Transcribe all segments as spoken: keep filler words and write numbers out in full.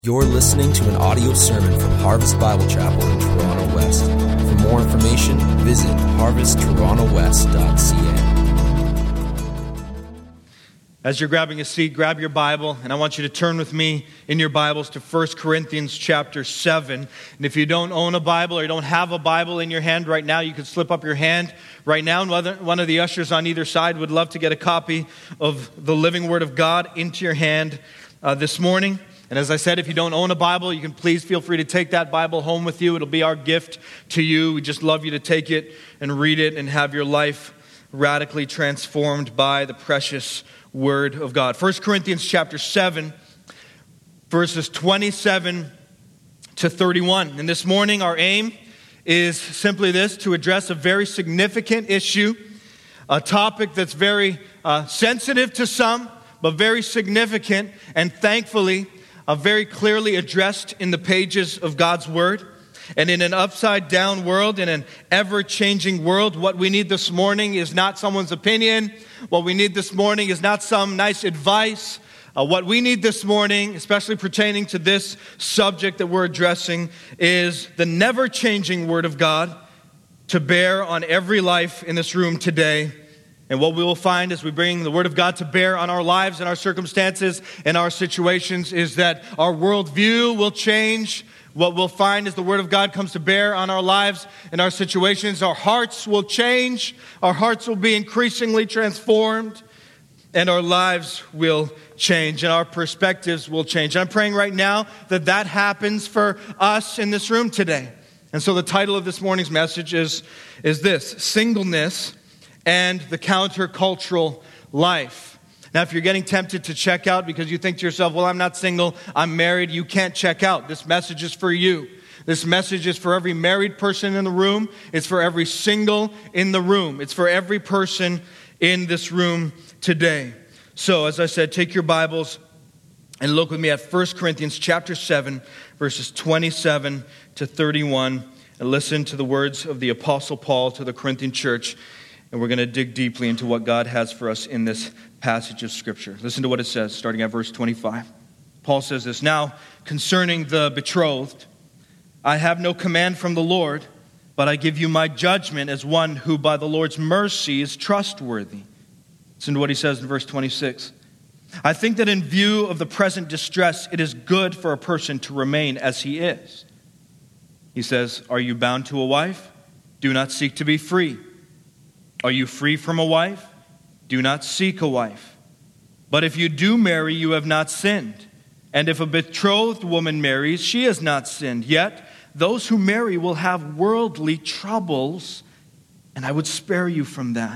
You're listening to an audio sermon from Harvest Bible Chapel in Toronto West. For more information, visit harvest toronto west dot c a. As you're grabbing a seat, grab your Bible, and I want you to turn with me in your Bibles to First Corinthians chapter seven. And if you don't own a Bible or you don't have a Bible in your hand right now, you can slip up your hand right now, and one of the ushers on either side would love to get a copy of the living Word of God into your hand uh, this morning. And as I said, if you don't own a Bible, you can please feel free to take that Bible home with you. It'll be our gift to you. We just love you to take it and read it and have your life radically transformed by the precious Word of God. First Corinthians chapter seven, verses twenty-seven to thirty-one. And this morning our aim is simply this, to address a very significant issue, a topic that's very uh, sensitive to some, but very significant, and thankfully, Uh, very clearly addressed in the pages of God's Word. And in an upside-down world, in an ever-changing world, what we need this morning is not someone's opinion. What we need this morning is not some nice advice. Uh, what we need this morning, especially pertaining to this subject that we're addressing, is the never-changing Word of God to bear on every life in this room today. And what we will find as we bring the Word of God to bear on our lives and our circumstances and our situations is that our worldview will change. What we'll find as the Word of God comes to bear on our lives and our situations, our hearts will change. Our hearts will be increasingly transformed, and our lives will change, and our perspectives will change. And I'm praying right now that that happens for us in this room today. And so the title of this morning's message is, is this: Singleness and the Countercultural Life. Now, if you're getting tempted to check out because you think to yourself, well, I'm not single, I'm married, you can't check out. This message is for you. This message is for every married person in the room. It's for every single in the room. It's for every person in this room today. So, as I said, take your Bibles and look with me at First Corinthians chapter seven, verses twenty-seven to thirty-one, and listen to the words of the Apostle Paul to the Corinthian church. And we're going to dig deeply into what God has for us in this passage of Scripture. Listen to what it says, starting at verse twenty-five. Paul says this: "Now, concerning the betrothed, I have no command from the Lord, but I give you my judgment as one who by the Lord's mercy is trustworthy." Listen to what he says in verse twenty-six. "I think that in view of the present distress, it is good for a person to remain as he is." He says, "Are you bound to a wife? Do not seek to be free. Are you free from a wife? Do not seek a wife. But if you do marry, you have not sinned. And if a betrothed woman marries, she has not sinned. Yet those who marry will have worldly troubles, and I would spare you from that.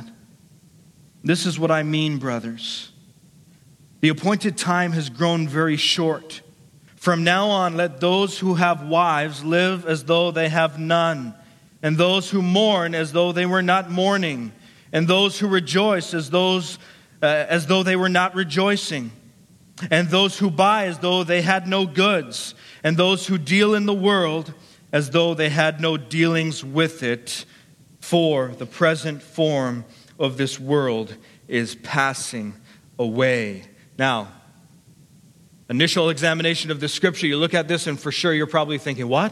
This is what I mean, brothers. The appointed time has grown very short. From now on, let those who have wives live as though they have none, and those who mourn as though they were not mourning, and those who rejoice as those uh, as though they were not rejoicing, and those who buy as though they had no goods, and those who deal in the world as though they had no dealings with it. For the present form of this world is passing away." Now, initial examination of the Scripture, you look at this and for sure you're probably thinking, what?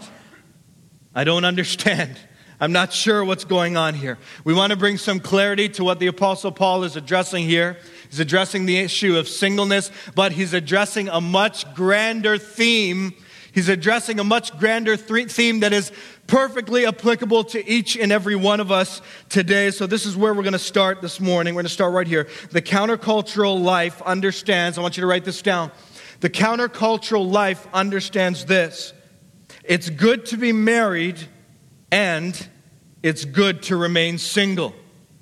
I don't understand. I'm not sure what's going on here. We want to bring some clarity to what the Apostle Paul is addressing here. He's addressing the issue of singleness, but he's addressing a much grander theme. He's addressing a much grander th- theme that is perfectly applicable to each and every one of us today. So this is where we're going to start this morning. We're going to start right here. The countercultural life understands, I want you to write this down. The countercultural life understands this: it's good to be married, and it's good to remain single.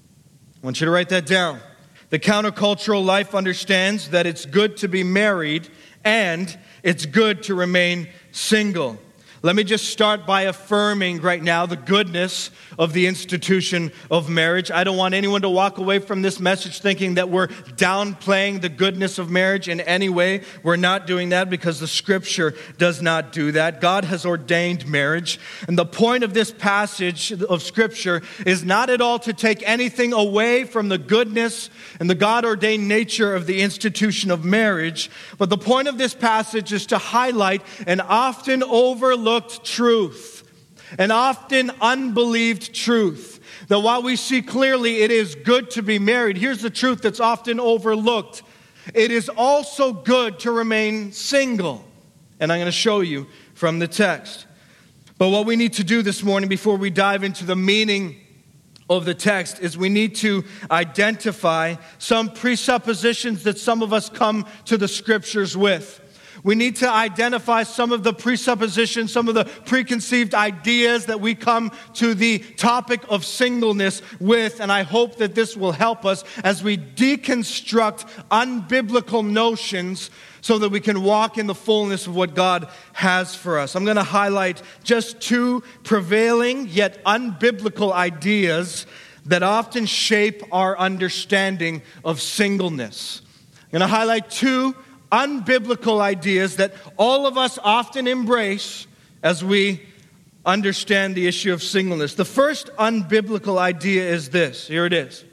I want you to write that down. The countercultural life understands that it's good to be married and it's good to remain single. Let me just start by affirming right now the goodness of the institution of marriage. I don't want anyone to walk away from this message thinking that we're downplaying the goodness of marriage in any way. We're not doing that because the Scripture does not do that. God has ordained marriage. And the point of this passage of Scripture is not at all to take anything away from the goodness and the God-ordained nature of the institution of marriage. But the point of this passage is to highlight an often overlooked truth, an often unbelieved truth, that while we see clearly it is good to be married, here's the truth that's often overlooked. It is also good to remain single. And I'm going to show you from the text. But what we need to do this morning before we dive into the meaning of the text is we need to identify some presuppositions that some of us come to the Scriptures with. We need to identify some of the presuppositions, some of the preconceived ideas that we come to the topic of singleness with, and I hope that this will help us as we deconstruct unbiblical notions so that we can walk in the fullness of what God has for us. I'm going to highlight just two prevailing yet unbiblical ideas that often shape our understanding of singleness. I'm going to highlight two unbiblical ideas that all of us often embrace as we understand the issue of singleness. The first unbiblical idea is this. Here it is.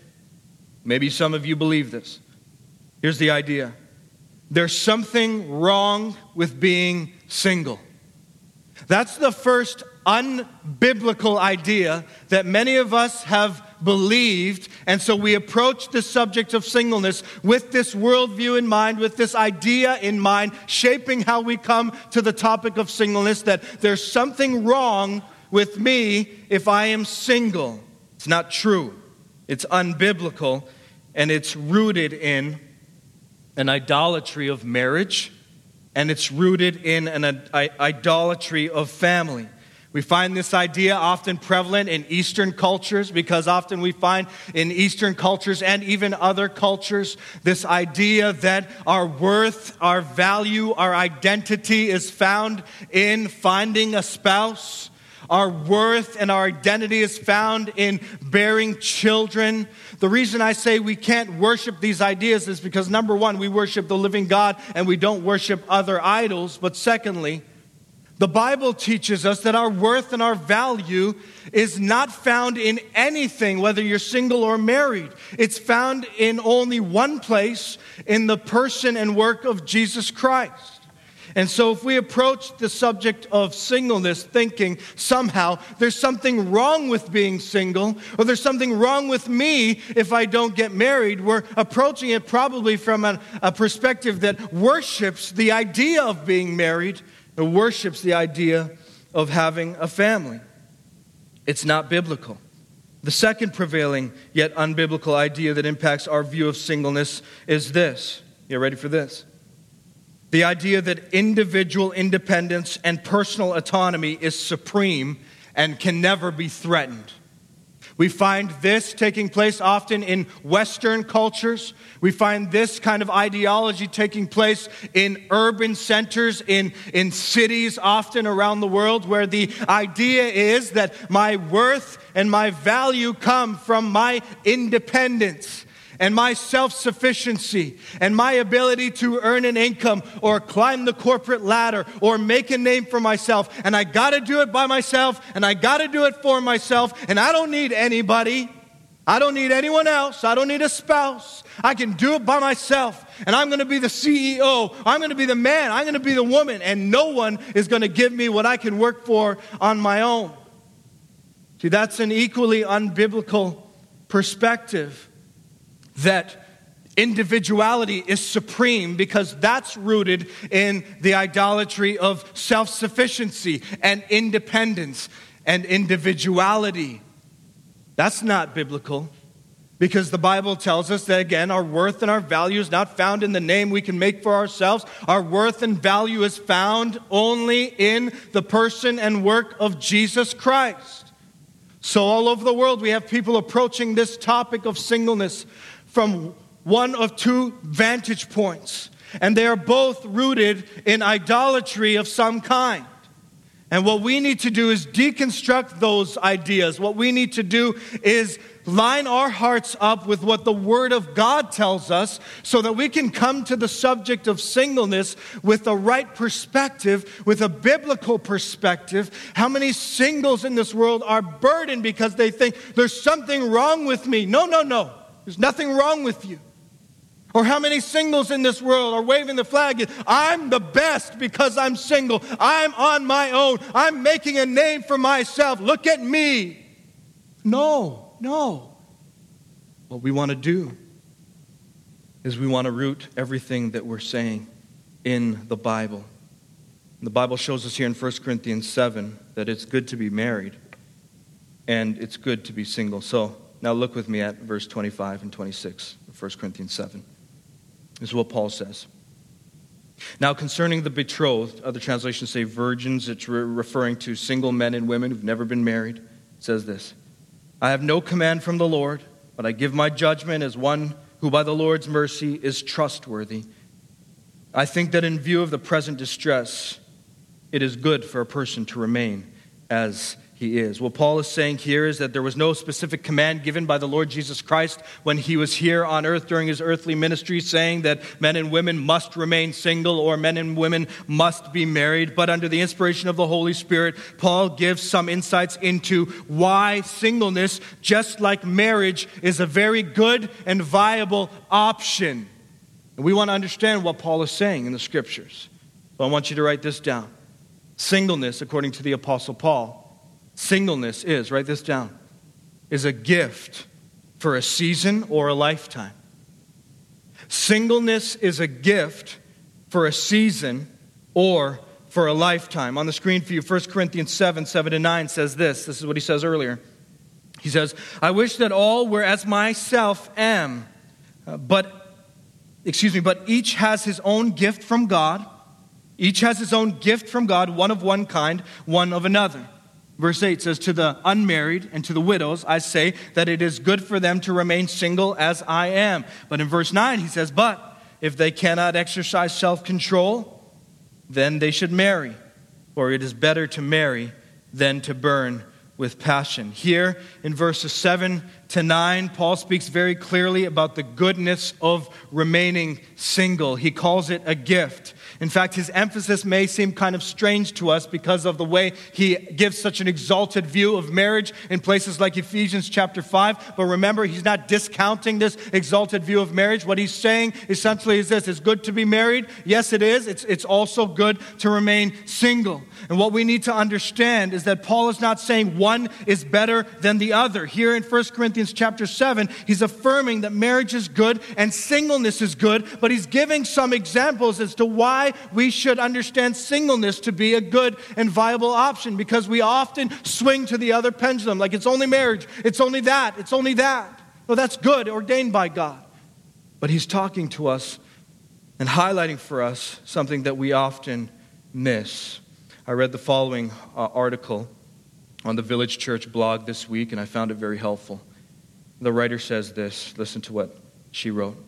Maybe some of you believe this. Here's the idea. There's something wrong with being single. That's the first unbiblical idea that many of us have believed, and so we approach the subject of singleness with this worldview in mind, with this idea in mind, shaping how we come to the topic of singleness, that there's something wrong with me if I am single. It's not true. It's unbiblical, and it's rooted in an idolatry of marriage, and it's rooted in an idolatry of family. We find this idea often prevalent in Eastern cultures because often we find in Eastern cultures and even other cultures this idea that our worth, our value, our identity is found in finding a spouse. Our worth and our identity is found in bearing children. The reason I say we can't worship these ideas is because, number one, we worship the living God and we don't worship other idols. But secondly, the Bible teaches us that our worth and our value is not found in anything, whether you're single or married. It's found in only one place, in the person and work of Jesus Christ. And so if we approach the subject of singleness thinking somehow there's something wrong with being single, or there's something wrong with me if I don't get married, we're approaching it probably from a, a perspective that worships the idea of being married, or worships the idea of having a family. It's not biblical. The second prevailing yet unbiblical idea that impacts our view of singleness is this. You ready for this? The idea that individual independence and personal autonomy is supreme and can never be threatened. We find this taking place often in Western cultures. We find this kind of ideology taking place in urban centers, in, in cities often around the world, where the idea is that my worth and my value come from my independence and my self-sufficiency and my ability to earn an income or climb the corporate ladder or make a name for myself. And I got to do it by myself, and I got to do it for myself, and I don't need anybody. I don't need anyone else. I don't need a spouse. I can do it by myself, and I'm going to be the C E O. I'm going to be the man. I'm going to be the woman, and no one is going to give me what I can work for on my own. See, that's an equally unbiblical perspective, that individuality is supreme, because that's rooted in the idolatry of self-sufficiency and independence and individuality. That's not biblical, because the Bible tells us that, again, our worth and our value is not found in the name we can make for ourselves. Our worth and value is found only in the person and work of Jesus Christ. So all over the world, we have people approaching this topic of singleness from one of two vantage points. And they are both rooted in idolatry of some kind. And what we need to do is deconstruct those ideas. What we need to do is line our hearts up with what the Word of God tells us so that we can come to the subject of singleness with the right perspective, with a biblical perspective. How many singles in this world are burdened because they think there's something wrong with me? No, no, no. There's nothing wrong with you. Or how many singles in this world are waving the flag? I'm the best because I'm single. I'm on my own. I'm making a name for myself. Look at me. No, no. What we want to do is we want to root everything that we're saying in the Bible. The Bible shows us here in First Corinthians seven that it's good to be married and it's good to be single. So now look with me at verse twenty-five and twenty-six of First Corinthians seven. This is what Paul says. Now concerning the betrothed, other translations say virgins, it's re- referring to single men and women who've never been married. It says this, I have no command from the Lord, but I give my judgment as one who by the Lord's mercy is trustworthy. I think that in view of the present distress, it is good for a person to remain as he is. What Paul is saying here is that there was no specific command given by the Lord Jesus Christ when he was here on earth during his earthly ministry saying that men and women must remain single or men and women must be married. But under the inspiration of the Holy Spirit, Paul gives some insights into why singleness, just like marriage, is a very good and viable option. And we want to understand what Paul is saying in the Scriptures. So I want you to write this down. Singleness, according to the Apostle Paul, singleness is, write this down, is a gift for a season or a lifetime. Singleness is a gift for a season or for a lifetime. On the screen for you, First Corinthians seven, seven to nine says this. This is what he says earlier. He says, I wish that all were as myself am, uh, but, excuse me, but each has his own gift from God. Each has his own gift from God, one of one kind, one of another. Verse eight says, to the unmarried and to the widows, I say that it is good for them to remain single as I am. But in verse nine, he says, but if they cannot exercise self-control, then they should marry. For it is better to marry than to burn with passion. Here in verses seven to nine, Paul speaks very clearly about the goodness of remaining single. He calls it a gift. In fact, his emphasis may seem kind of strange to us because of the way he gives such an exalted view of marriage in places like Ephesians chapter five. But remember, he's not discounting this exalted view of marriage. What he's saying essentially is this: it's good to be married. Yes, it is. It's, it's also good to remain single. And what we need to understand is that Paul is not saying one is better than the other. Here in First Corinthians chapter seven, he's affirming that marriage is good and singleness is good, but he's giving some examples as to why we should understand singleness to be a good and viable option, because we often swing to the other pendulum, like it's only marriage, it's only that, it's only that. Well, that's good, ordained by God. But he's talking to us and highlighting for us something that we often miss. I read the following uh, article on the Village Church blog this week, and I found it very helpful. The writer says this. Listen to what she wrote.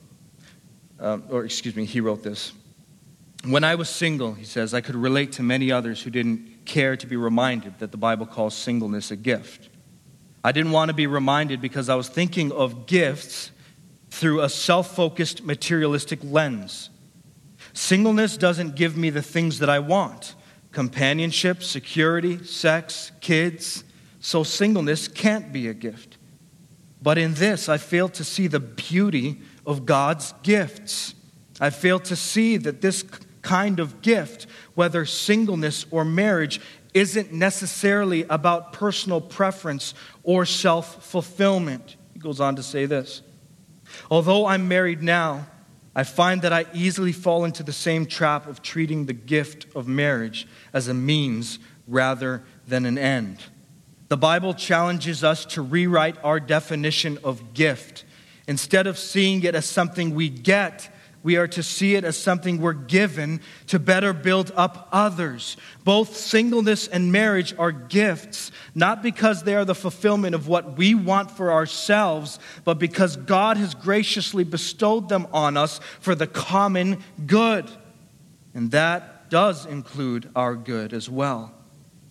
Um, or excuse me, he wrote this. When I was single, he says, I could relate to many others who didn't care to be reminded that the Bible calls singleness a gift. I didn't want to be reminded because I was thinking of gifts through a self-focused, materialistic lens. Singleness doesn't give me the things that I want: companionship, security, sex, kids. So singleness can't be a gift. But in this, I fail to see the beauty of God's gifts. I fail to see that this kind of gift, whether singleness or marriage, isn't necessarily about personal preference or self-fulfillment. He goes on to say this. Although I'm married now, I find that I easily fall into the same trap of treating the gift of marriage as a means rather than an end. The Bible challenges us to rewrite our definition of gift. Instead of seeing it as something we get, we are to see it as something we're given to better build up others. Both singleness and marriage are gifts, not because they are the fulfillment of what we want for ourselves, but because God has graciously bestowed them on us for the common good. And that does include our good as well.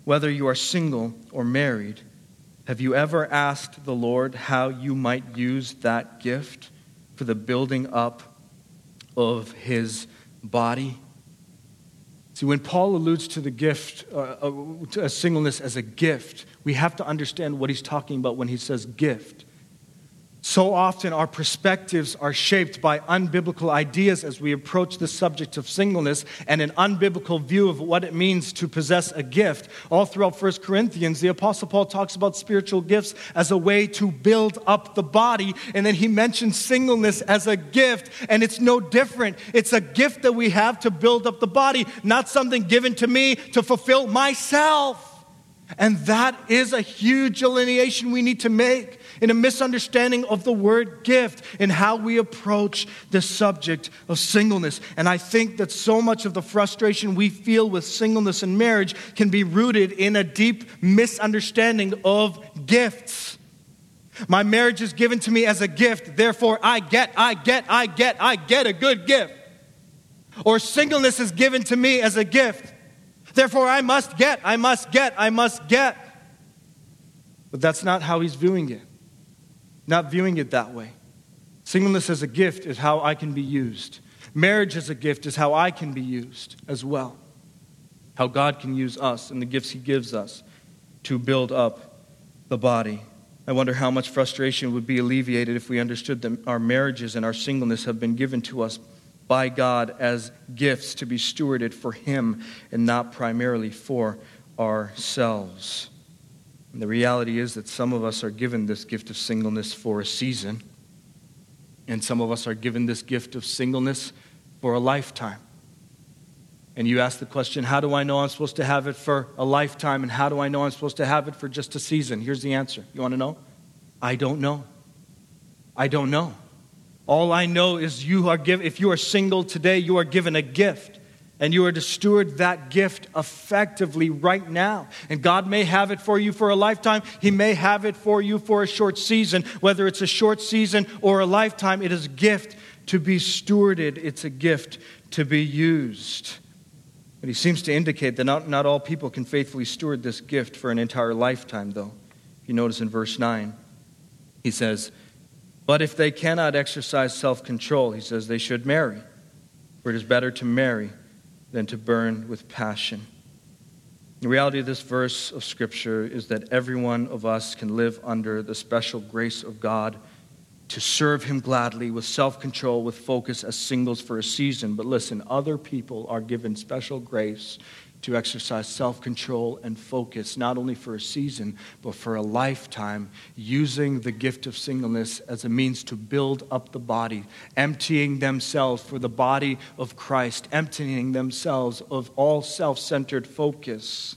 whether you are single or married, have you ever asked the Lord how you might use that gift for the building up of his body? See, when Paul alludes to the gift, uh, to a singleness as a gift, we have to understand what he's talking about when he says gift. So often our perspectives are shaped by unbiblical ideas as we approach the subject of singleness and an unbiblical view of what it means to possess a gift. All throughout First Corinthians, the Apostle Paul talks about spiritual gifts as a way to build up the body, and then he mentions singleness as a gift, and it's no different. It's a gift that we have to build up the body, not something given to me to fulfill myself. And that is a huge delineation we need to make in a misunderstanding of the word gift and how we approach the subject of singleness. And I think that so much of the frustration we feel with singleness and marriage can be rooted in a deep misunderstanding of gifts. My marriage is given to me as a gift, therefore I get, I get, I get, I get a good gift. Or singleness is given to me as a gift. Therefore, I must get, I must get, I must get. But that's not how he's viewing it. Not viewing it that way. Singleness as a gift is how I can be used. Marriage as a gift is how I can be used as well. How God can use us and the gifts he gives us to build up the body. I wonder how much frustration would be alleviated if we understood that our marriages and our singleness have been given to us by God as gifts to be stewarded for him and not primarily for ourselves. And the reality is that some of us are given this gift of singleness for a season, and some of us are given this gift of singleness for a lifetime. And you ask the question, how do I know I'm supposed to have it for a lifetime, and how do I know I'm supposed to have it for just a season? Here's the answer. You want to know? I don't know. I don't know. All I know is you are given, if you are single today, you are given a gift. And you are to steward that gift effectively right now. And God may have it for you for a lifetime. He may have it for you for a short season. Whether it's a short season or a lifetime, it is a gift to be stewarded. It's a gift to be used. But he seems to indicate that not, not all people can faithfully steward this gift for an entire lifetime, though. If you notice in verse nine, he says, but if they cannot exercise self-control, he says they should marry. For it is better to marry than to burn with passion. The reality of this verse of Scripture is that every one of us can live under the special grace of God to serve him gladly with self-control, with focus as singles for a season. But listen, other people are given special grace to exercise self-control and focus, not only for a season, but for a lifetime, using the gift of singleness as a means to build up the body, emptying themselves for the body of Christ, emptying themselves of all self-centered focus.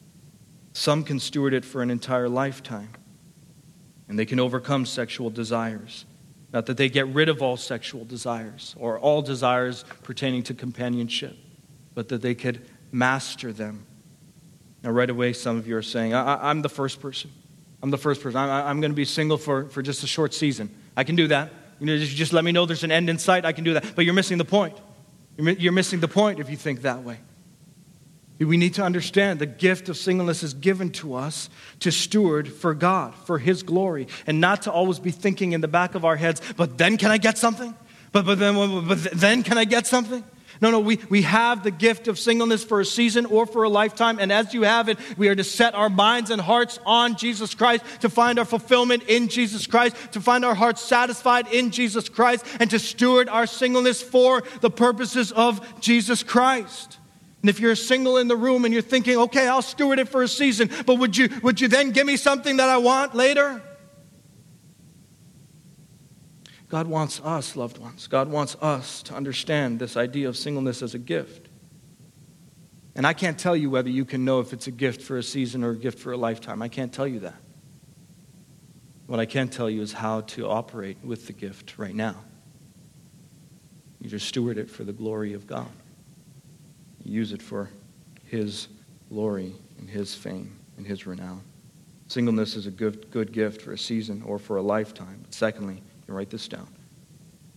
Some can steward it for an entire lifetime, and they can overcome sexual desires. Not that they get rid of all sexual desires or all desires pertaining to companionship, but that they could master them. Now, right away, some of you are saying, I, I'm the first person. I'm the first person. I, I'm going to be single for, for just a short season. I can do that. You know, just, just let me know there's an end in sight. I can do that. But you're missing the point. You're, you're missing the point if you think that way. We need to understand the gift of singleness is given to us to steward for God, for his glory, and not to always be thinking in the back of our heads, but then can I get something? But, but, then, but then can I get something? No, no, we, we have the gift of singleness for a season or for a lifetime. And as you have it, we are to set our minds and hearts on Jesus Christ, to find our fulfillment in Jesus Christ, to find our hearts satisfied in Jesus Christ, and to steward our singleness for the purposes of Jesus Christ. And if you're single in the room and you're thinking, okay, I'll steward it for a season, but would you, would you then give me something that I want later? God wants us, loved ones, God wants us to understand this idea of singleness as a gift. And I can't tell you whether you can know if it's a gift for a season or a gift for a lifetime. I can't tell you that. What I can tell you is how to operate with the gift right now. You just steward it for the glory of God. You use it for his glory and his fame and his renown. Singleness is a good, good gift for a season or for a lifetime. But secondly, write this down.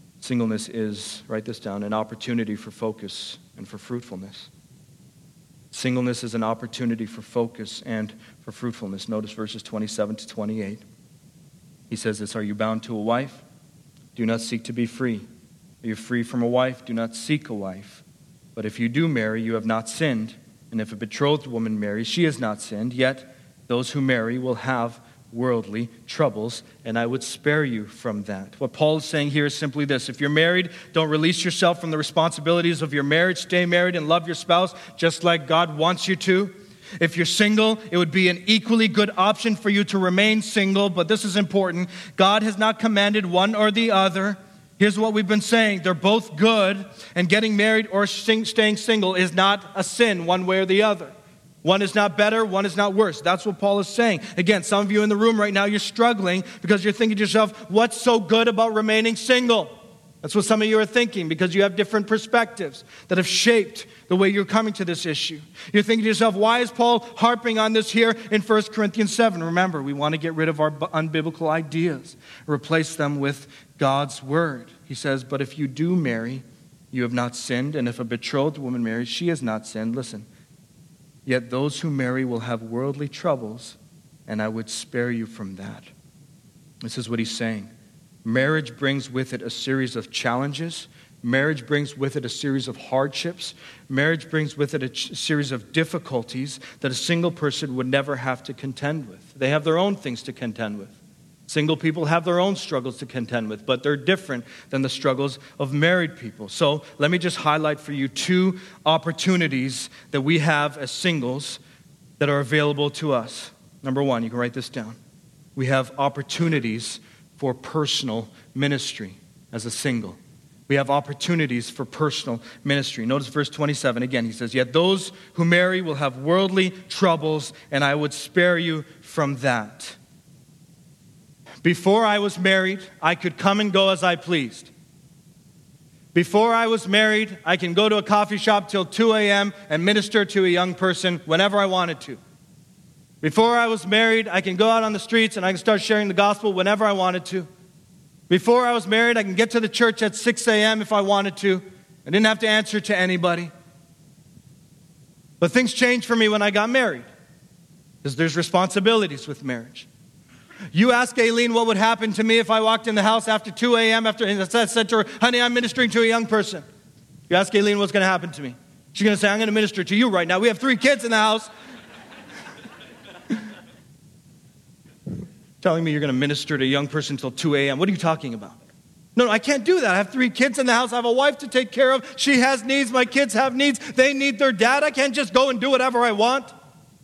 Singleness is, write this down, an opportunity for focus and for fruitfulness. Singleness is an opportunity for focus and for fruitfulness. Notice verses twenty-seven to twenty-eight. He says this, are you bound to a wife? Do not seek to be free. Are you free from a wife? Do not seek a wife. But if you do marry, you have not sinned. And if a betrothed woman marries, she has not sinned. Yet those who marry will have worldly troubles, and I would spare you from that. What Paul is saying here is simply this. If you're married, don't release yourself from the responsibilities of your marriage. Stay married and love your spouse just like God wants you to. If you're single, it would be an equally good option for you to remain single, but this is important. God has not commanded one or the other. Here's what we've been saying. They're both good, and getting married or staying single is not a sin one way or the other. One is not better, one is not worse. That's what Paul is saying. Again, some of you in the room right now, you're struggling because you're thinking to yourself, what's so good about remaining single? That's what some of you are thinking because you have different perspectives that have shaped the way you're coming to this issue. You're thinking to yourself, why is Paul harping on this here in First Corinthians seven? Remember, we want to get rid of our unbiblical ideas, replace them with God's word. He says, but if you do marry, you have not sinned, and if a betrothed woman marries, she has not sinned. Listen. Yet those who marry will have worldly troubles, and I would spare you from that. This is what he's saying. Marriage brings with it a series of challenges. Marriage brings with it a series of hardships. Marriage brings with it a ch- series of difficulties that a single person would never have to contend with. They have their own things to contend with. Single people have their own struggles to contend with, but they're different than the struggles of married people. So let me just highlight for you two opportunities that we have as singles that are available to us. Number one, you can write this down. We have opportunities for personal ministry as a single. We have opportunities for personal ministry. Notice verse twenty-seven again. He says, yet those who marry will have worldly troubles, and I would spare you from that. Before I was married, I could come and go as I pleased. Before I was married, I can go to a coffee shop till two a.m. and minister to a young person whenever I wanted to. Before I was married, I can go out on the streets and I can start sharing the gospel whenever I wanted to. Before I was married, I can get to the church at six a.m. if I wanted to. I didn't have to answer to anybody. But things changed for me when I got married, because there's responsibilities with marriage. You ask Aileen what would happen to me if I walked in the house after two a.m. after I said to her, honey, I'm ministering to a young person. You ask Aileen what's going to happen to me. She's going to say, I'm going to minister to you right now. We have three kids in the house. Telling me you're going to minister to a young person until two a.m. What are you talking about? No, no, I can't do that. I have three kids in the house. I have a wife to take care of. She has needs. My kids have needs. They need their dad. I can't just go and do whatever I want.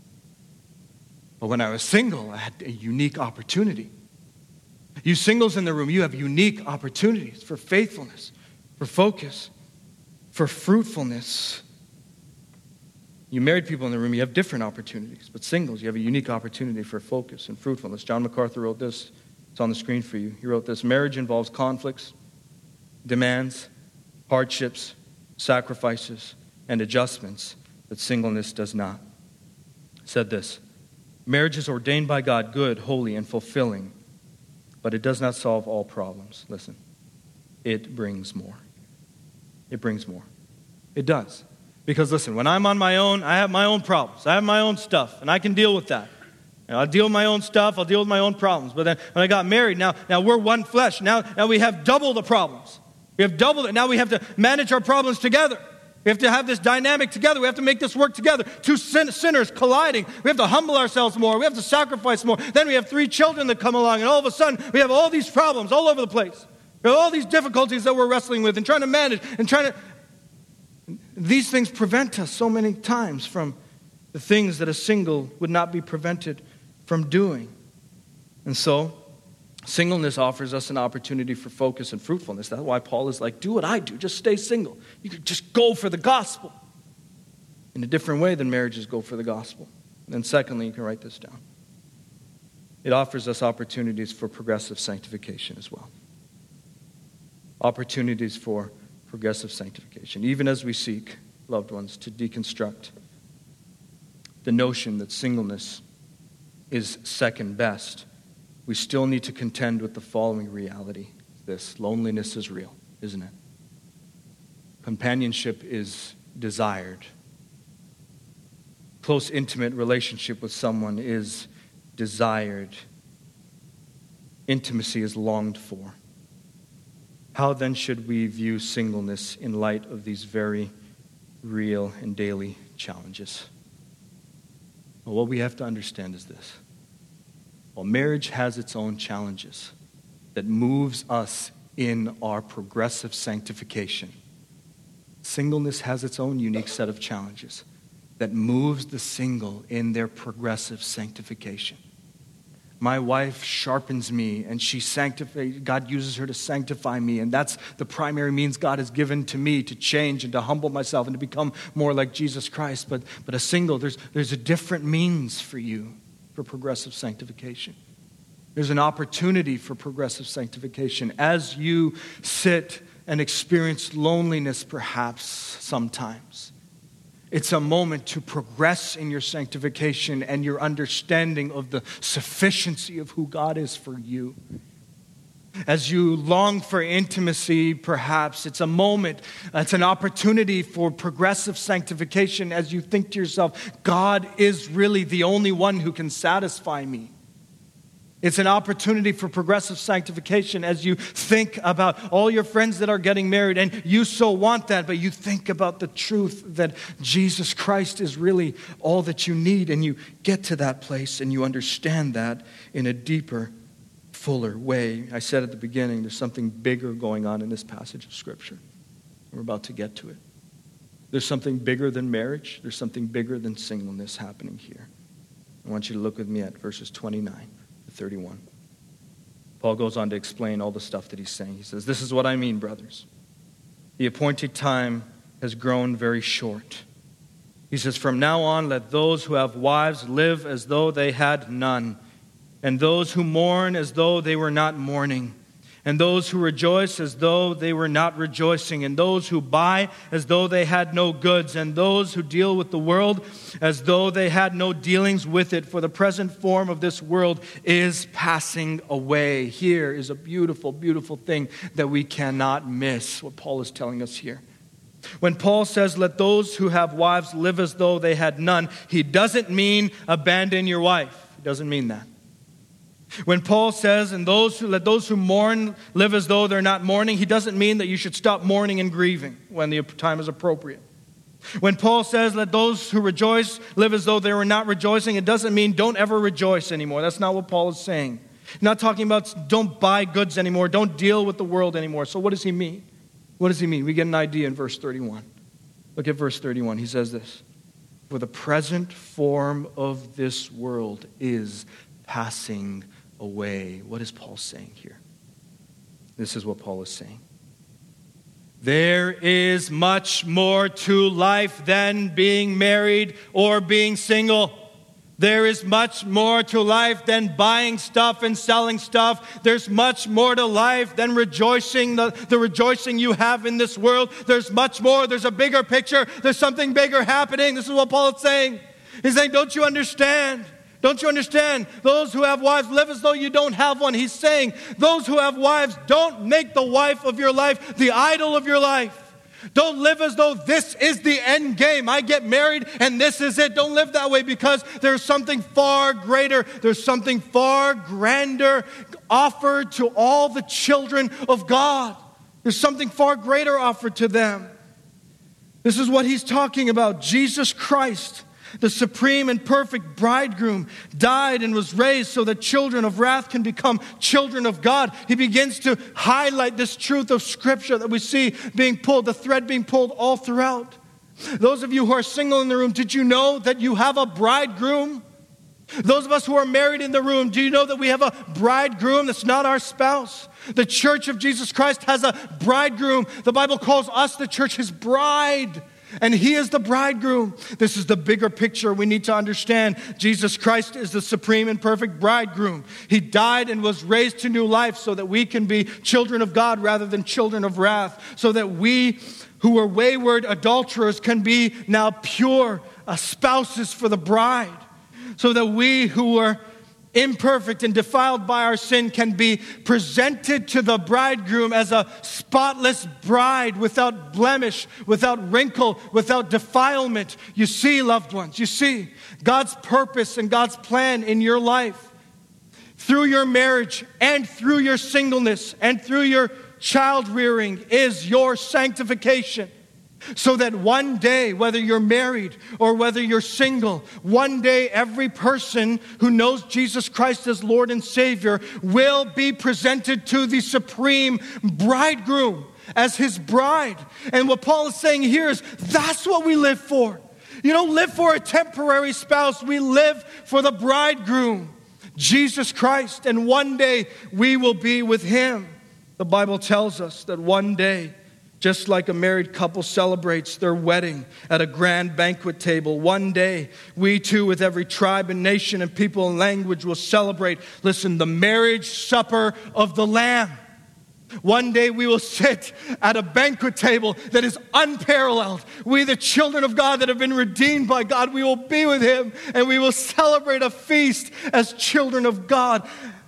But when I was single, I had a unique opportunity. You singles in the room, you have unique opportunities for faithfulness, for focus, for fruitfulness. You married people in the room, you have different opportunities. But singles, you have a unique opportunity for focus and fruitfulness. John MacArthur wrote this. It's on the screen for you. He wrote this. Marriage involves conflicts, demands, hardships, sacrifices, and adjustments that singleness does not. He said this. Marriage is ordained by God, good, holy, and fulfilling, but it does not solve all problems. Listen, it brings more. It brings more. It does. Because listen, when I'm on my own, I have my own problems. I have my own stuff, and I can deal with that. And I'll deal with my own stuff. I'll deal with my own problems. But then when I got married, now, now we're one flesh. Now, now we have double the problems. We have double it. Now we have to manage our problems together. We have to have this dynamic together. We have to make this work together. Two sin- sinners colliding. We have to humble ourselves more. We have to sacrifice more. Then we have three children that come along, and all of a sudden, we have all these problems all over the place. We have all these difficulties that we're wrestling with and trying to manage and trying to... These things prevent us so many times from the things that a single would not be prevented from doing. And so, singleness offers us an opportunity for focus and fruitfulness. That's why Paul is like, do what I do. Just stay single. You can just go for the gospel in a different way than marriages go for the gospel. And then secondly, you can write this down. It offers us opportunities for progressive sanctification as well. Opportunities for progressive sanctification. Even as we seek, loved ones, to deconstruct the notion that singleness is second best, we still need to contend with the following reality. This: loneliness is real, isn't it? Companionship is desired. close, intimate relationship with someone is desired. Intimacy is longed for. How then should we view singleness in light of these very real and daily challenges? Well, what we have to understand is this. Well, marriage has its own challenges that moves us in our progressive sanctification. Singleness has its own unique set of challenges that moves the single in their progressive sanctification. My wife sharpens me, and she sanctifies. God uses her to sanctify me, and that's the primary means God has given to me to change and to humble myself and to become more like Jesus Christ. But, but a single, there's, there's a different means for you for progressive sanctification. There's an opportunity for progressive sanctification as you sit and experience loneliness perhaps sometimes. It's a moment to progress in your sanctification and your understanding of the sufficiency of who God is for you. As you long for intimacy, perhaps, it's a moment, it's an opportunity for progressive sanctification as you think to yourself, God is really the only one who can satisfy me. It's an opportunity for progressive sanctification as you think about all your friends that are getting married, and you so want that, but you think about the truth that Jesus Christ is really all that you need, and you get to that place and you understand that in a deeper, fuller way. I said at the beginning, there's something bigger going on in this passage of Scripture. We're about to get to it. There's something bigger than marriage. There's something bigger than singleness happening here. I want you to look with me at verses twenty-nine. thirty-one. Paul goes on to explain all the stuff that he's saying. He says, this is what I mean, brothers. The appointed time has grown very short. He says, from now on, let those who have wives live as though they had none, and those who mourn as though they were not mourning, and those who rejoice as though they were not rejoicing, and those who buy as though they had no goods, and those who deal with the world as though they had no dealings with it. For the present form of this world is passing away. Here is a beautiful, beautiful thing that we cannot miss, what Paul is telling us here. When Paul says, let those who have wives live as though they had none, he doesn't mean abandon your wife. He doesn't mean that. When Paul says, and those who let those who mourn live as though they're not mourning, he doesn't mean that you should stop mourning and grieving when the time is appropriate. When Paul says, let those who rejoice live as though they were not rejoicing, it doesn't mean don't ever rejoice anymore. That's not what Paul is saying. He's not talking about don't buy goods anymore, don't deal with the world anymore. So what does he mean? What does he mean? We get an idea in verse thirty-one. Look at verse thirty-one. He says this, for the present form of this world is passing away. What is Paul saying here? This is what Paul is saying. There is much more to life than being married or being single. There is much more to life than buying stuff and selling stuff. There's much more to life than rejoicing, the, the rejoicing you have in this world. There's much more. There's a bigger picture. There's something bigger happening. This is what Paul is saying. He's saying, don't you understand? Don't you understand? Those who have wives live as though you don't have one. He's saying, those who have wives, don't make the wife of your life the idol of your life. Don't live as though this is the end game. I get married and this is it. Don't live that way, because there's something far greater. There's something far grander offered to all the children of God. There's something far greater offered to them. This is what he's talking about. Jesus Christ, the supreme and perfect bridegroom, died and was raised so that children of wrath can become children of God. He begins to highlight this truth of Scripture that we see being pulled, the thread being pulled all throughout. Those of you who are single in the room, did you know that you have a bridegroom? Those of us who are married in the room, do you know that we have a bridegroom that's not our spouse? The church of Jesus Christ has a bridegroom. The Bible calls us, the church, his bride. And he is the bridegroom. This is the bigger picture we need to understand. Jesus Christ is the supreme and perfect bridegroom. He died and was raised to new life so that we can be children of God rather than children of wrath. So that we who were wayward adulterers can be now pure uh, spouses for the bride. So that we who were imperfect and defiled by our sin, can be presented to the bridegroom as a spotless bride, without blemish, without wrinkle, without defilement. You see, loved ones, you see God's purpose and God's plan in your life. Through your marriage and through your singleness and through your child rearing is your sanctification. So that one day, whether you're married or whether you're single, one day every person who knows Jesus Christ as Lord and Savior will be presented to the supreme bridegroom as his bride. And what Paul is saying here is that's what we live for. You don't live for a temporary spouse. We live for the bridegroom, Jesus Christ. And one day we will be with him. The Bible tells us that one day, just like a married couple celebrates their wedding at a grand banquet table, one day we too, with every tribe and nation and people and language, will celebrate, listen, the marriage supper of the Lamb. One day we will sit at a banquet table that is unparalleled. We, the children of God that have been redeemed by God, we will be with him and we will celebrate a feast as children of God,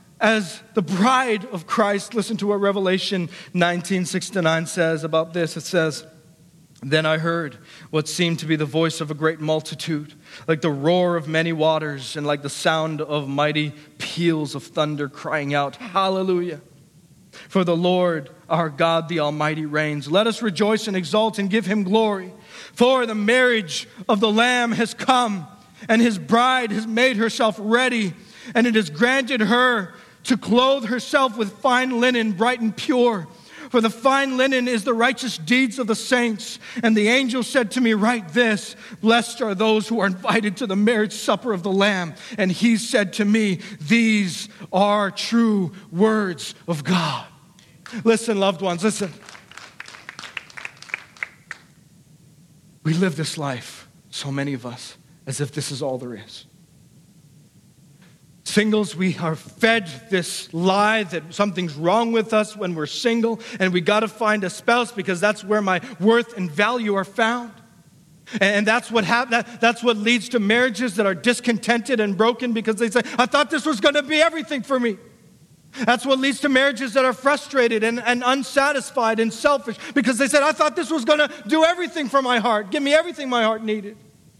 as the bride of Christ. Listen to what Revelation nineteen, six to nine says about this. It says, "Then I heard what seemed to be the voice of a great multitude, like the roar of many waters and like the sound of mighty peals of thunder, crying out, 'Hallelujah! For the Lord our God, the Almighty, reigns. Let us rejoice and exult and give him glory. For the marriage of the Lamb has come, and his bride has made herself ready, and it is granted her to clothe herself with fine linen, bright and pure. For the fine linen is the righteous deeds of the saints. And the angel said to me, write this, blessed are those who are invited to the marriage supper of the Lamb. And he said to me, these are true words of God." Listen, loved ones, listen. We live this life, so many of us, as if this is all there is. Singles, we are fed this lie that something's wrong with us when we're single, and we got to find a spouse because that's where my worth and value are found. And that's what hap- that, that's what leads to marriages that are discontented and broken because they say, I thought this was going to be everything for me. That's what leads to marriages that are frustrated and, and unsatisfied and selfish because they said, I thought this was going to do everything for my heart, give me everything my heart needed.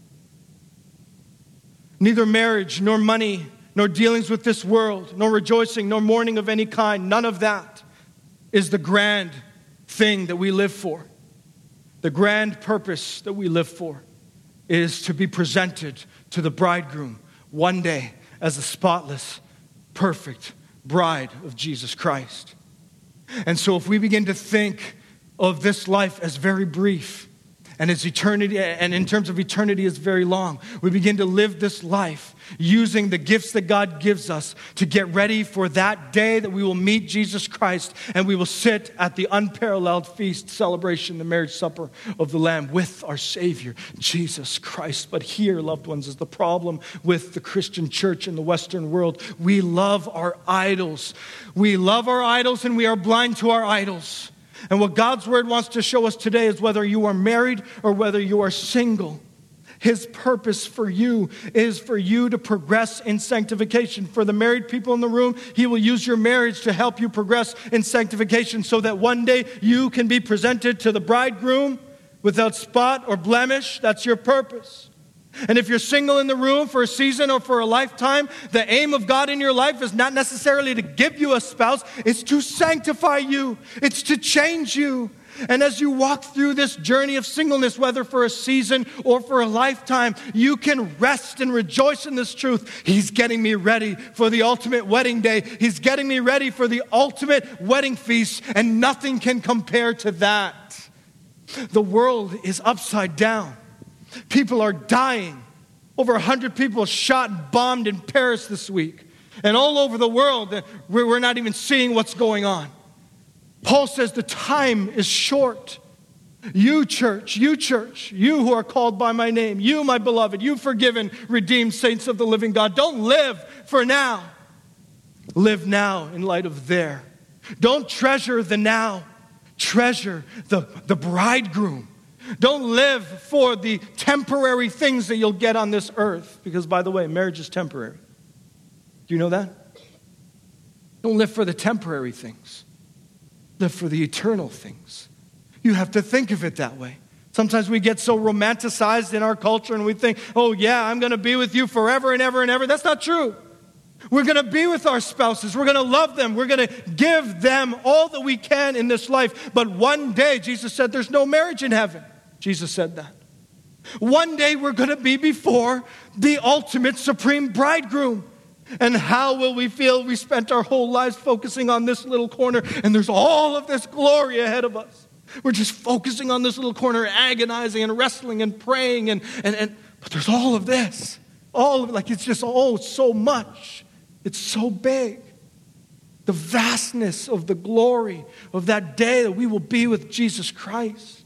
Neither marriage nor money nor dealings with this world, nor rejoicing, nor mourning of any kind. None of that is the grand thing that we live for. The grand purpose that we live for is to be presented to the bridegroom one day as a spotless, perfect bride of Jesus Christ. And so if we begin to think of this life as very brief, and its eternity, and in terms of eternity, is very long. We begin to live this life using the gifts that God gives us to get ready for that day that we will meet Jesus Christ and we will sit at the unparalleled feast celebration, the marriage supper of the Lamb with our Savior, Jesus Christ. But here, loved ones, is the problem with the Christian church in the Western world. We love our idols. We love our idols and we are blind to our idols. And what God's word wants to show us today is whether you are married or whether you are single, his purpose for you is for you to progress in sanctification. For the married people in the room, he will use your marriage to help you progress in sanctification so that one day you can be presented to the bridegroom without spot or blemish. That's your purpose. And if you're single in the room for a season or for a lifetime, the aim of God in your life is not necessarily to give you a spouse. It's to sanctify you. It's to change you. And as you walk through this journey of singleness, whether for a season or for a lifetime, you can rest and rejoice in this truth. He's getting me ready for the ultimate wedding day. He's getting me ready for the ultimate wedding feast, and nothing can compare to that. The world is upside down. People are dying. Over one hundred people shot and bombed in Paris this week. And all over the world, we're not even seeing what's going on. Paul says the time is short. You church, you church, you who are called by my name, you my beloved, you forgiven, redeemed saints of the living God, don't live for now. Live now in light of there. Don't treasure the now. Treasure the, the bridegroom. Don't live for the temporary things that you'll get on this earth. Because, by the way, marriage is temporary. Do you know that? Don't live for the temporary things. Live for the eternal things. You have to think of it that way. Sometimes we get so romanticized in our culture and we think, oh yeah, I'm going to be with you forever and ever and ever. That's not true. We're going to be with our spouses. We're going to love them. We're going to give them all that we can in this life. But one day, Jesus said, there's no marriage in heaven. Jesus said that. One day we're going to be before the ultimate supreme bridegroom. And how will we feel? We spent our whole lives focusing on this little corner, and there's all of this glory ahead of us. We're just focusing on this little corner, agonizing and wrestling and praying, and, and, and but there's all of this. All of it, like it's just, oh, so much. It's so big. The vastness of the glory of that day that we will be with Jesus Christ.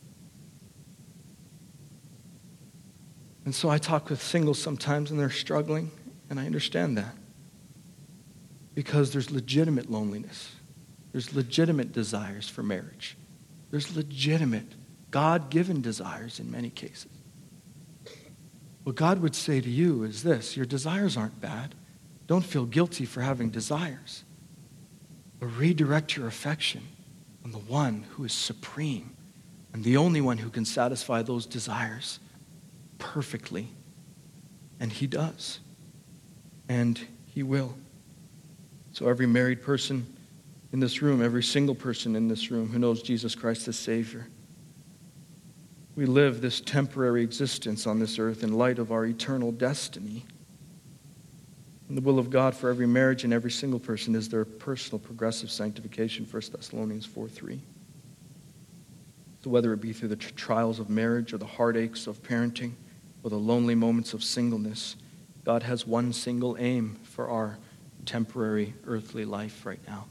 And so I talk with singles sometimes, and they're struggling, and I understand that. Because there's legitimate loneliness. There's legitimate desires for marriage. There's legitimate, God-given desires in many cases. What God would say to you is this: your desires aren't bad. Don't feel guilty for having desires. But redirect your affection on the one who is supreme and the only one who can satisfy those desires perfectly. And he does. And he will. So every married person in this room, every single person in this room who knows Jesus Christ as Savior, we live this temporary existence on this earth in light of our eternal destiny. And the will of God for every marriage and every single person is their personal progressive sanctification, First Thessalonians four three. So whether it be through the t- trials of marriage or the heartaches of parenting or the lonely moments of singleness, God has one single aim for our temporary earthly life right now: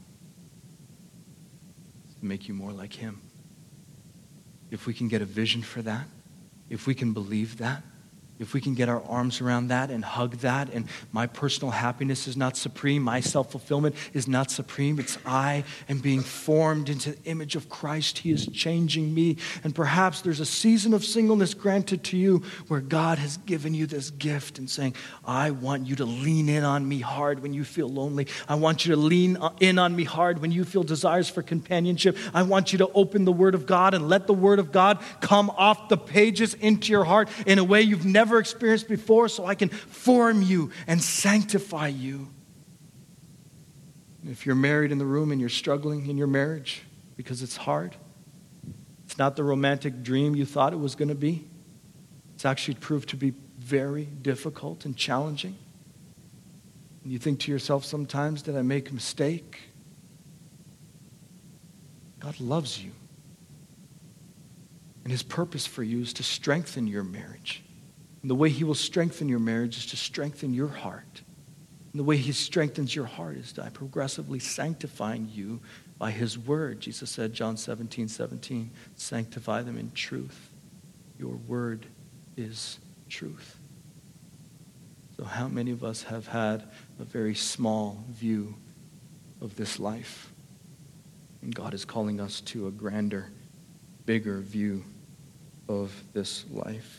to make you more like him. If we can get a vision for that, if we can believe that, if we can get our arms around that and hug that, and my personal happiness is not supreme, my self-fulfillment is not supreme, it's I am being formed into the image of Christ. He is changing me. And perhaps there's a season of singleness granted to you where God has given you this gift and saying, I want you to lean in on me hard when you feel lonely. I want you to lean in on me hard when you feel desires for companionship. I want you to open the Word of God and let the Word of God come off the pages into your heart in a way you've never experienced before, so I can form you and sanctify you. If you're married in the room and you're struggling in your marriage because it's hard, it's not the romantic dream you thought it was going to be. It's actually proved to be very difficult and challenging. And you think to yourself sometimes, did I make a mistake? God loves you. And his purpose for you is to strengthen your marriage. And the way he will strengthen your marriage is to strengthen your heart. And the way he strengthens your heart is by progressively sanctifying you by his word. Jesus said, John seventeen seventeen, sanctify them in truth. Your word is truth. So how many of us have had a very small view of this life? And God is calling us to a grander, bigger view of this life.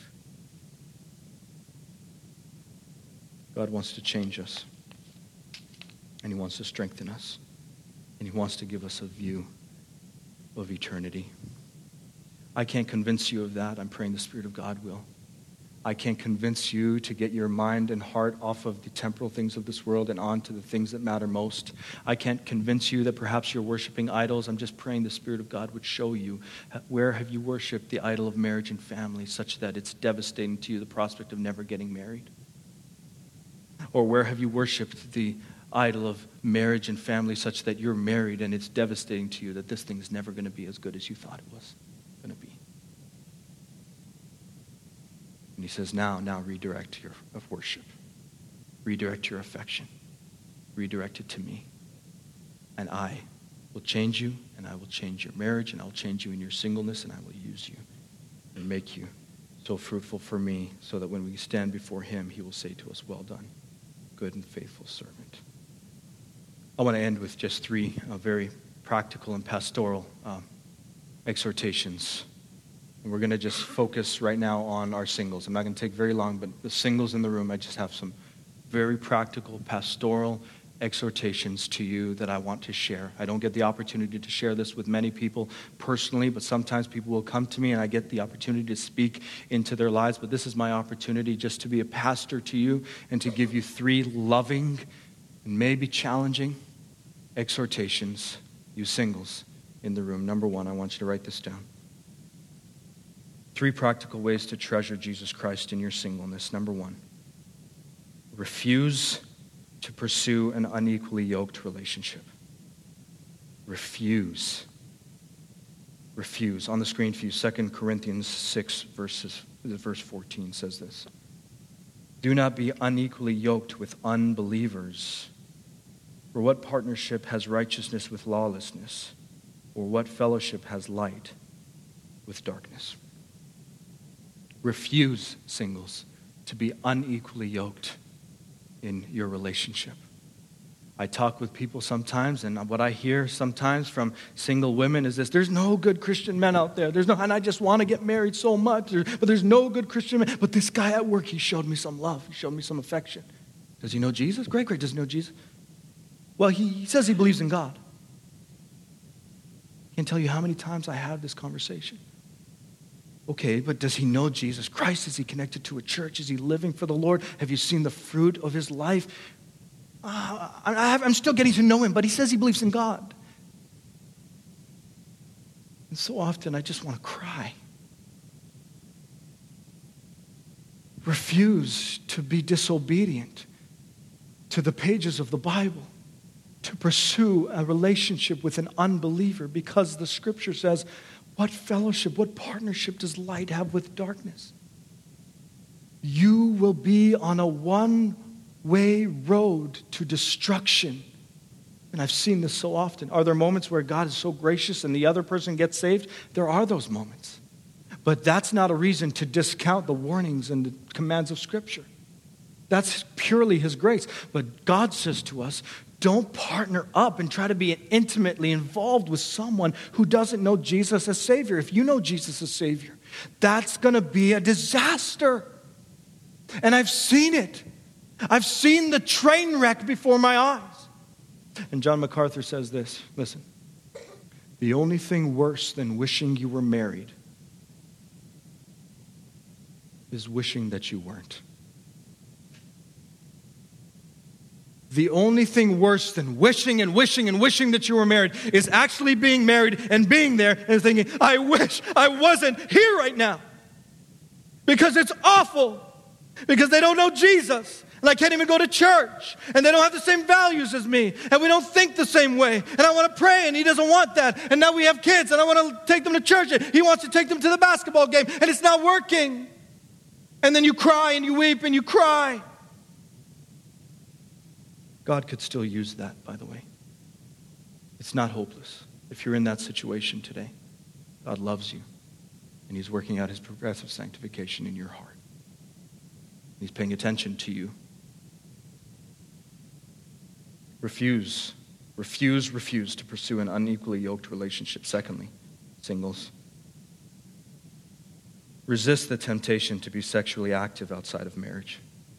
God wants to change us, and he wants to strengthen us, and he wants to give us a view of eternity. I can't convince you of that. I'm praying the Spirit of God will. I can't convince you to get your mind and heart off of the temporal things of this world and on to the things that matter most. I can't convince you that perhaps you're worshiping idols. I'm just praying the Spirit of God would show you where have you worshiped the idol of marriage and family such that it's devastating to you, the prospect of never getting married. Or where have you worshipped the idol of marriage and family such that you're married and it's devastating to you that this thing is never going to be as good as you thought it was going to be. And he says, now, now redirect your of worship. Redirect your affection. Redirect it to me. And I will change you, and I will change your marriage, and I will change you in your singleness, and I will use you and make you so fruitful for me so that when we stand before him, he will say to us, well done, good and faithful servant. I want to end with just three uh, very practical and pastoral um, exhortations. And we're going to just focus right now on our singles. I'm not going to take very long, but the singles in the room, I just have some very practical pastoral exhortations to you that I want to share. I don't get the opportunity to share this with many people personally, but sometimes people will come to me and I get the opportunity to speak into their lives. But this is my opportunity just to be a pastor to you and to give you three loving and maybe challenging exhortations, you singles in the room. Number one, I want you to write this down. Three practical ways to treasure Jesus Christ in your singleness. Number one, refuse to pursue an unequally yoked relationship. Refuse. Refuse. On the screen for you, Second Corinthians six, verses, verse fourteen says this. Do not be unequally yoked with unbelievers. For what partnership has righteousness with lawlessness? Or what fellowship has light with darkness? Refuse, singles, to be unequally yoked in your relationship. I talk with people sometimes, and what I hear sometimes from single women is this: there's no good Christian men out there. There's no, and I just want to get married so much, but there's no good Christian men. But this guy at work, he showed me some love. He showed me some affection. Does he know Jesus? Great, great. Does he know Jesus? Well, he, he says he believes in God. I can't tell you how many times I had this conversation. Okay, but does he know Jesus Christ? Is he connected to a church? Is he living for the Lord? Have you seen the fruit of his life? Uh, I have, I'm still getting to know him, but he says he believes in God. And so often I just want to cry. Refuse to be disobedient to the pages of the Bible, to pursue a relationship with an unbeliever, because the scripture says, what fellowship, what partnership does light have with darkness? You will be on a one-way road to destruction. And I've seen this so often. Are there moments where God is so gracious and the other person gets saved? There are those moments. But that's not a reason to discount the warnings and the commands of Scripture. That's purely His grace. But God says to us, don't partner up and try to be intimately involved with someone who doesn't know Jesus as Savior. If you know Jesus as Savior, that's going to be a disaster. And I've seen it. I've seen the train wreck before my eyes. And John MacArthur says this, listen, the only thing worse than wishing you were married is wishing that you weren't. The only thing worse than wishing and wishing and wishing that you were married is actually being married and being there and thinking, I wish I wasn't here right now. Because it's awful. Because they don't know Jesus. And I can't even go to church. And they don't have the same values as me. And we don't think the same way. And I want to pray and he doesn't want that. And now we have kids and I want to take them to church. And he wants to take them to the basketball game. And it's not working. And then you cry and you weep and you cry. God could still use that, by the way. It's not hopeless. If you're in that situation today, God loves you. And He's working out His progressive sanctification in your heart. He's paying attention to you. Refuse, refuse, refuse to pursue an unequally yoked relationship. Secondly, singles, resist the temptation to be sexually active outside of marriage.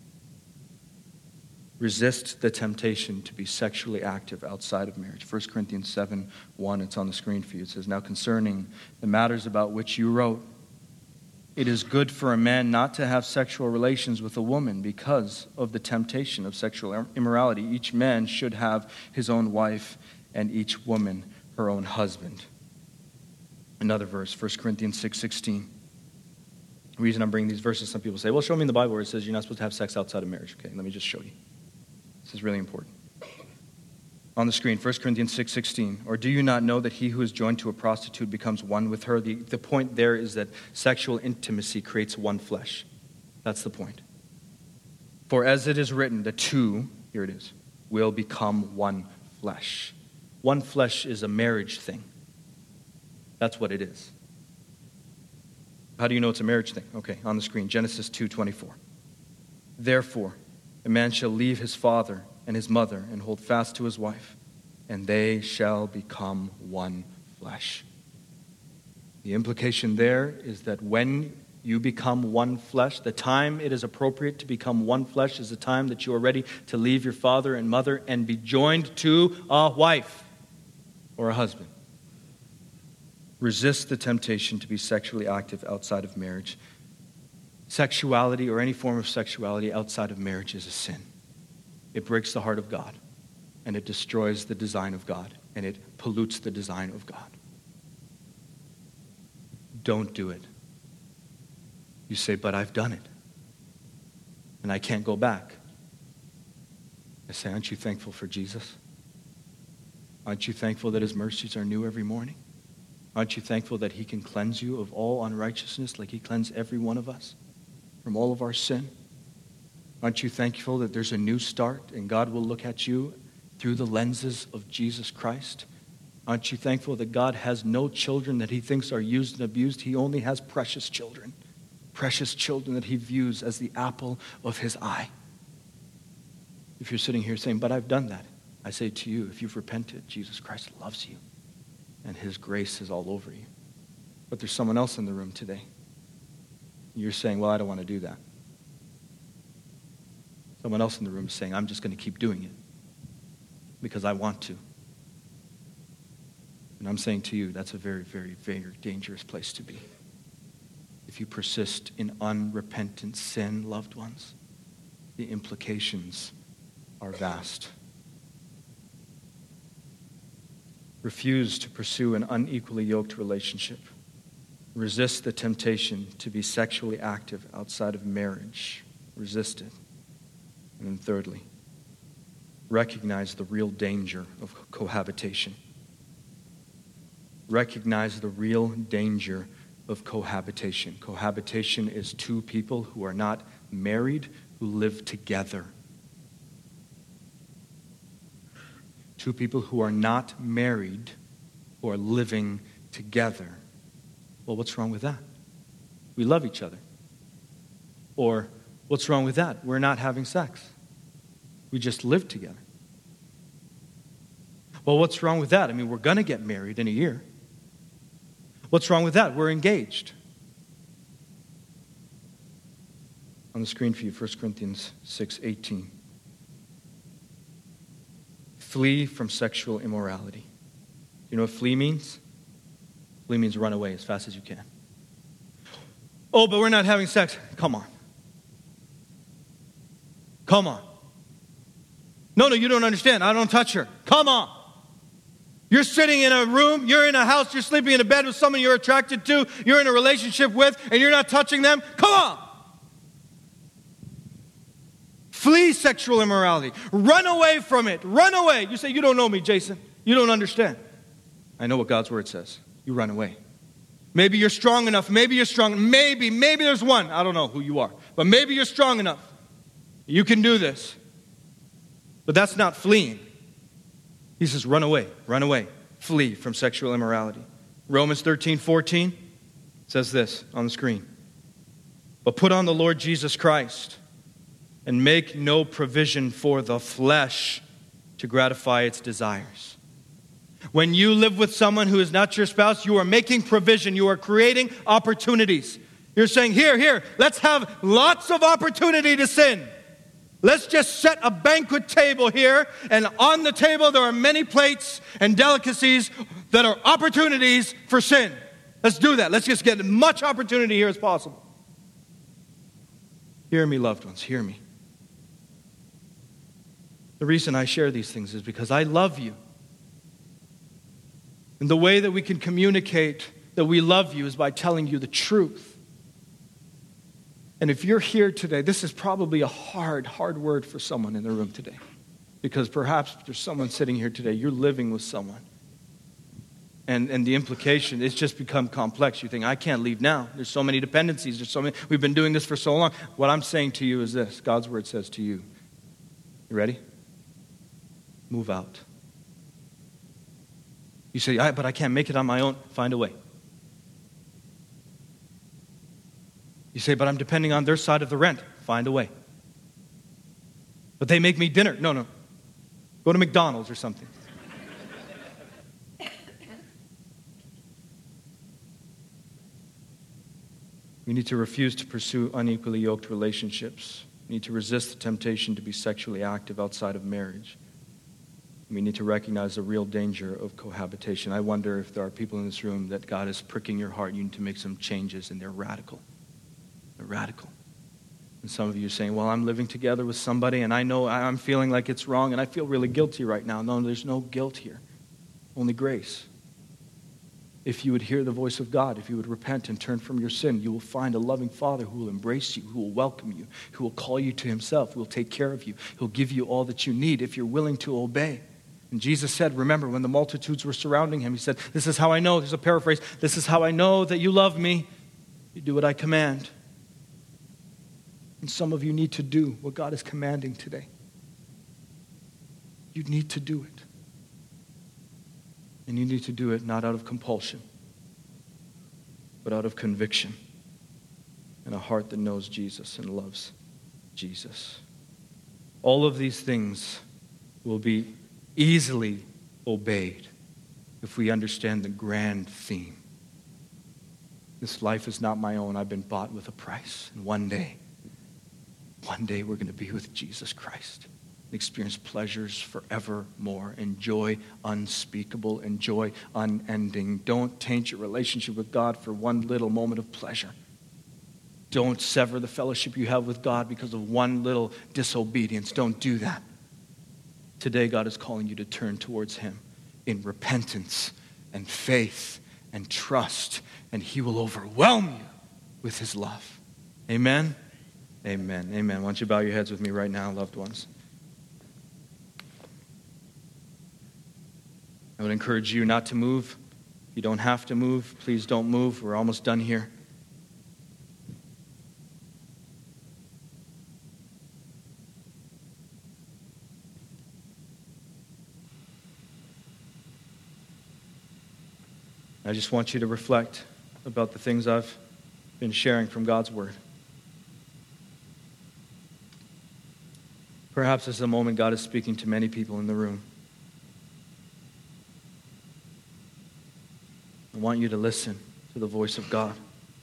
Resist the temptation to be sexually active outside of marriage. First Corinthians seven one, it's on the screen for you. It says, now concerning the matters about which you wrote, it is good for a man not to have sexual relations with a woman because of the temptation of sexual immorality. Each man should have his own wife and each woman her own husband. Another verse, First Corinthians six sixteen. The reason I'm bringing these verses, some people say, well, show me in the Bible where it says you're not supposed to have sex outside of marriage. Okay, let me just show you. This is really important. On the screen, First Corinthians six sixteen. Or do you not know that he who is joined to a prostitute becomes one with her? The, the point there is that sexual intimacy creates one flesh. That's the point. For as it is written, the two, here it is, will become one flesh. One flesh is a marriage thing. That's what it is. How do you know it's a marriage thing? Okay, on the screen, Genesis two twenty-four. Therefore, a man shall leave his father and his mother and hold fast to his wife, and they shall become one flesh. The implication there is that when You become one flesh. The time it is appropriate to become one flesh is the time that you are ready to leave your father and mother and be joined to a wife or a husband. Resist the temptation to be sexually active outside of marriage. Sexuality or any form of sexuality outside of marriage is a sin. It breaks the heart of God, and it destroys the design of God, and it pollutes the design of God. Don't do it. You say, but I've done it, and I can't go back. I say, aren't you thankful for Jesus? Aren't you thankful that his mercies are new every morning? Aren't you thankful that he can cleanse you of all unrighteousness like he cleansed every one of us from all of our sin? Aren't you thankful that there's a new start and God will look at you through the lenses of Jesus Christ? Aren't you thankful that God has no children that he thinks are used and abused? He only has precious children. Precious children that he views as the apple of his eye. If you're sitting here saying, but I've done that, I say to you, if you've repented, Jesus Christ loves you and his grace is all over you. But there's someone else in the room today. You're saying, well, I don't want to do that. Someone else in the room is saying, I'm just going to keep doing it because I want to. And I'm saying to you, that's a very, very, very dangerous place to be. If you persist in unrepentant sin, loved ones, the implications are vast. Refuse to pursue an unequally yoked relationship. Resist the temptation to be sexually active outside of marriage. Resist it. And then thirdly, recognize the real danger of cohabitation. Recognize the real danger of cohabitation. Cohabitation is two people who are not married who live together. Two people who are not married who are living together. Well, what's wrong with that? We love each other. Or, what's wrong with that? We're not having sex. We just live together. Well, what's wrong with that? I mean, we're going to get married in a year. What's wrong with that? We're engaged. On the screen for you, First Corinthians six eighteen. Flee from sexual immorality. You know what flee means? Flee means run away as fast as you can. Oh, but we're not having sex. Come on. Come on. No, no, you don't understand. I don't touch her. Come on. You're sitting in a room, you're in a house, you're sleeping in a bed with someone you're attracted to, you're in a relationship with, and you're not touching them. Come on. Flee sexual immorality. Run away from it. Run away. You say, you don't know me, Jason. You don't understand. I know what God's word says. You run away. Maybe you're strong enough. Maybe you're strong. Maybe, maybe there's one. I don't know who you are. But maybe you're strong enough. You can do this. But that's not fleeing. He says, run away, run away, flee from sexual immorality. Romans thirteen fourteen says this on the screen. But put on the Lord Jesus Christ and make no provision for the flesh to gratify its desires. When you live with someone who is not your spouse, you are making provision. You are creating opportunities. You're saying, here, here, let's have lots of opportunity to sin. Let's just set a banquet table here, and on the table there are many plates and delicacies that are opportunities for sin. Let's do that. Let's just get as much opportunity here as possible. Hear me, loved ones, hear me. The reason I share these things is because I love you. And the way that we can communicate that we love you is by telling you the truth. And if you're here today, this is probably a hard, hard word for someone in the room today. Because perhaps there's someone sitting here today, you're living with someone. And and the implication, it's just become complex. You think, I can't leave now. There's so many dependencies. There's so many. We've been doing this for so long. What I'm saying to you is this. God's word says to you. You ready? Move out. You say, I, but I can't make it on my own. Find a way. You say, but I'm depending on their side of the rent. Find a way. But they make me dinner. No, no. Go to McDonald's or something. We need to refuse to pursue unequally yoked relationships. We need to resist the temptation to be sexually active outside of marriage. We need to recognize the real danger of cohabitation. I wonder if there are people in this room that God is pricking your heart. You need to make some changes, and they're radical. They're radical. And some of you are saying, well, I'm living together with somebody, and I know I'm feeling like it's wrong, and I feel really guilty right now. No, there's no guilt here. Only grace. If you would hear the voice of God, if you would repent and turn from your sin, you will find a loving Father who will embrace you, who will welcome you, who will call you to himself, who will take care of you, who will give you all that you need if you're willing to obey. And Jesus said, remember, when the multitudes were surrounding him, he said, this is how I know, there's a paraphrase, this is how I know that you love me. You do what I command. And some of you need to do what God is commanding today. You need to do it. And you need to do it not out of compulsion, but out of conviction and a heart that knows Jesus and loves Jesus. All of these things will be easily obeyed if we understand the grand theme. This life is not my own. I've been bought with a price. And one day, one day we're going to be with Jesus Christ. Experience pleasures forevermore and joy unspeakable and joy unending. Don't taint your relationship with God for one little moment of pleasure. Don't sever the fellowship you have with God because of one little disobedience. Don't do that. Today, God is calling you to turn towards him in repentance and faith and trust, and he will overwhelm you with his love. Amen? Amen. Amen. Why don't you bow your heads with me right now, loved ones? I would encourage you not to move. You don't have to move. Please don't move. We're almost done here. I just want you to reflect about the things I've been sharing from God's Word. Perhaps this is a moment God is speaking to many people in the room. I want you to listen to the voice of God.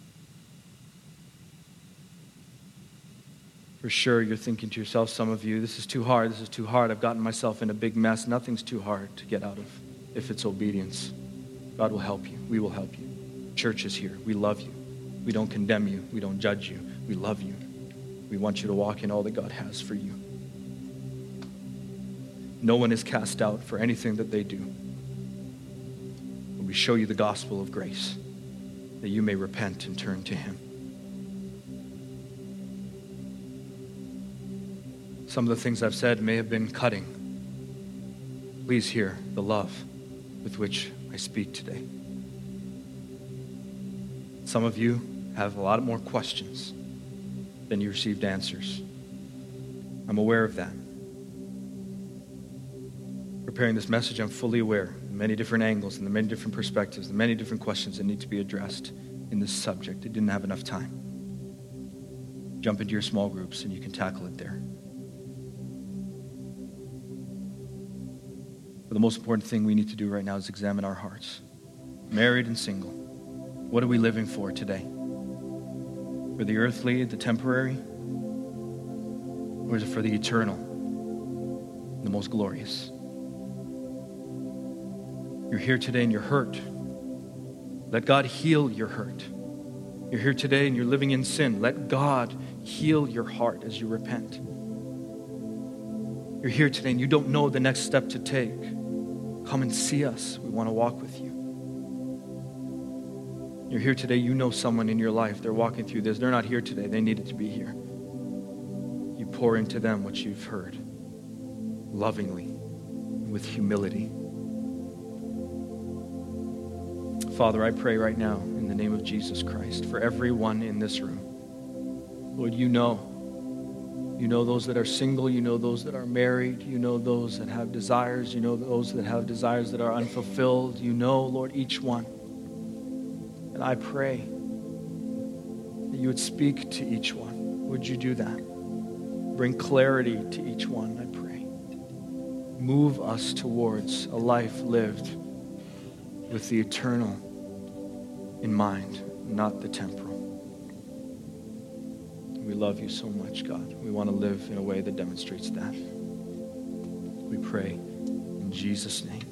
For sure, you're thinking to yourself, some of you, this is too hard, this is too hard. I've gotten myself in a big mess. Nothing's too hard to get out of if it's obedience. God will help you. We will help you. Church is here. We love you. We don't condemn you. We don't judge you. We love you. We want you to walk in all that God has for you. No one is cast out for anything that they do. We show you the gospel of grace, that you may repent and turn to him. Some of the things I've said may have been cutting. Please hear the love with which I speak today. Some of you have a lot more questions than you received answers. I'm aware of that. Preparing this message, I'm fully aware of many different angles and the many different perspectives, the many different questions that need to be addressed in this subject. I didn't have enough time. Jump into your small groups and you can tackle it there. But the most important thing we need to do right now is examine our hearts. Married and single. What are we living for today? For the earthly, the temporary? Or is it for the eternal, the most glorious? You're here today and you're hurt. Let God heal your hurt. You're here today and you're living in sin. Let God heal your heart as you repent. You're here today and you don't know the next step to take. Come and see us. We want to walk with you. You're here today, you know someone in your life. They're walking through this. They're not here today. They needed to be here. You pour into them what you've heard. Lovingly, with humility. Father, I pray right now in the name of Jesus Christ for everyone in this room. Lord, you know. You know those that are single. You know those that are married. You know those that have desires. You know those that have desires that are unfulfilled. You know, Lord, each one. And I pray that you would speak to each one. Would you do that? Bring clarity to each one, I pray. Move us towards a life lived with the eternal in mind, not the temporal. We love you so much, God. We want to live in a way that demonstrates that. We pray in Jesus' name.